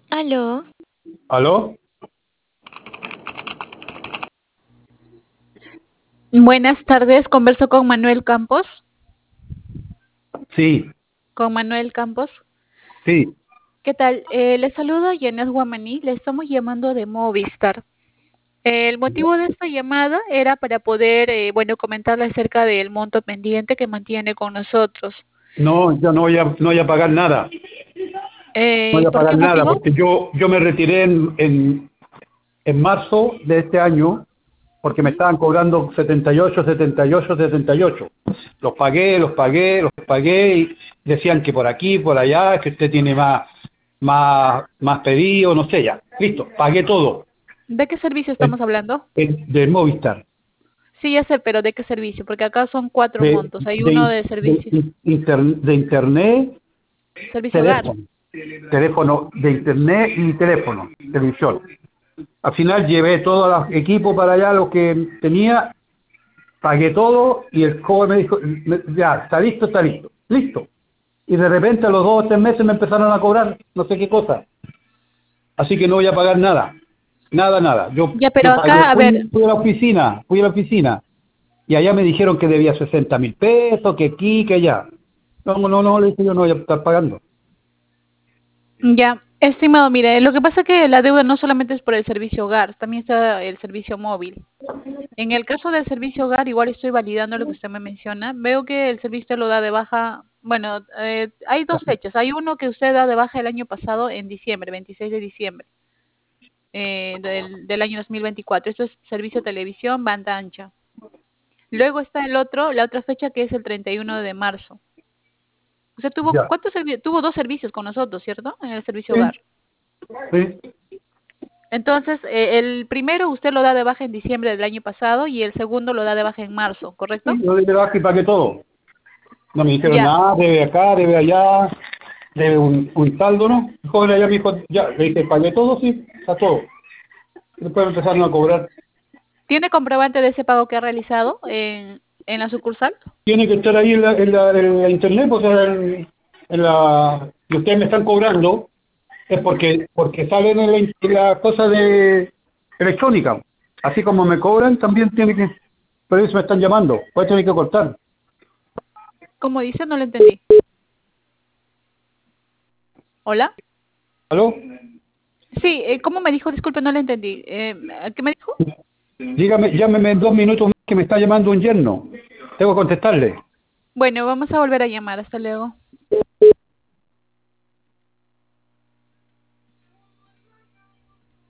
Aló, ¿Aló? Buenas tardes, converso con Manuel Campos. Sí, Con Manuel Campos. sí. ¿Qué tal? Le saludo Yanes Guamaní, le estamos llamando de Movistar. El motivo de esta llamada era para poder, bueno, comentarle acerca del monto pendiente que mantiene con nosotros. No, yo no voy a pagar nada. No voy a ¿Por pagar qué nada motivo? porque yo me retiré en marzo de este año porque me Ujú. estaban cobrando 78, 78, 78. Los pagué y decían que por aquí, por allá, que usted tiene más pedido, no sé ya. Listo, pagué todo. ¿De qué servicio El, estamos hablando? de Movistar. Sí, ya sé, pero ¿de qué servicio? Porque acá son cuatro De, montos. Hay uno de, de de, servicios, de internet, servicio hogar. teléfono. Teléfono de internet y teléfono, televisión. Al final llevé todo el equipo para allá, lo que tenía, pagué todo y el joven me dijo, ya, está listo, está listo, listo. Y de repente a los 2 o 3 meses me empezaron a cobrar no sé qué cosa. Así que no voy a pagar nada, nada, nada. Yo, Ya, pero yo pagué, acá, a ver, fui a la oficina y allá me dijeron que debía 60.000 pesos, que aquí, que allá. No, no, no, le dije yo no voy a estar pagando. ya, estimado, mire, lo que pasa es que la deuda no solamente es por el servicio hogar, también está el servicio móvil. En el caso del servicio hogar, igual estoy validando lo que usted me menciona. Veo que el servicio lo da de baja. Bueno, hay dos fechas. Hay uno que usted da de baja el año pasado en diciembre, 26 de diciembre del año 2024. Esto es servicio televisión, banda ancha. Luego está el otro, la otra fecha que es el 31 de marzo. Usted tuvo, Ya. tuvo dos servicios con nosotros, ¿cierto? En el servicio Sí, hogar. sí, Entonces, el primero usted lo da de baja en diciembre del año pasado y el segundo lo da de baja en marzo, ¿correcto? sí, yo de baja y pagué todo. No me dijeron Ya, nada, debe acá, debe allá, debe un saldo, ¿no? El joven allá me dijo, ya, le dije, pagué todo, sí, está todo. Después me empezaron a cobrar. ¿tiene comprobante de ese pago que ha realizado en la sucursal? Tiene que estar ahí en la internet, pues que ustedes me están cobrando, es porque salen en la cosa de electrónica. Así como me cobran, también tiene que, por eso me están llamando, pues tiene que cortar. ¿Cómo dice? No lo entendí. ¿Hola? ¿Aló? Sí, ¿cómo me dijo? Disculpe, no lo entendí. ¿Qué me dijo? Dígame, llámeme en 2 minutos más que me está llamando un yerno. Tengo que contestarle. Bueno, vamos a volver a llamar. Hasta luego.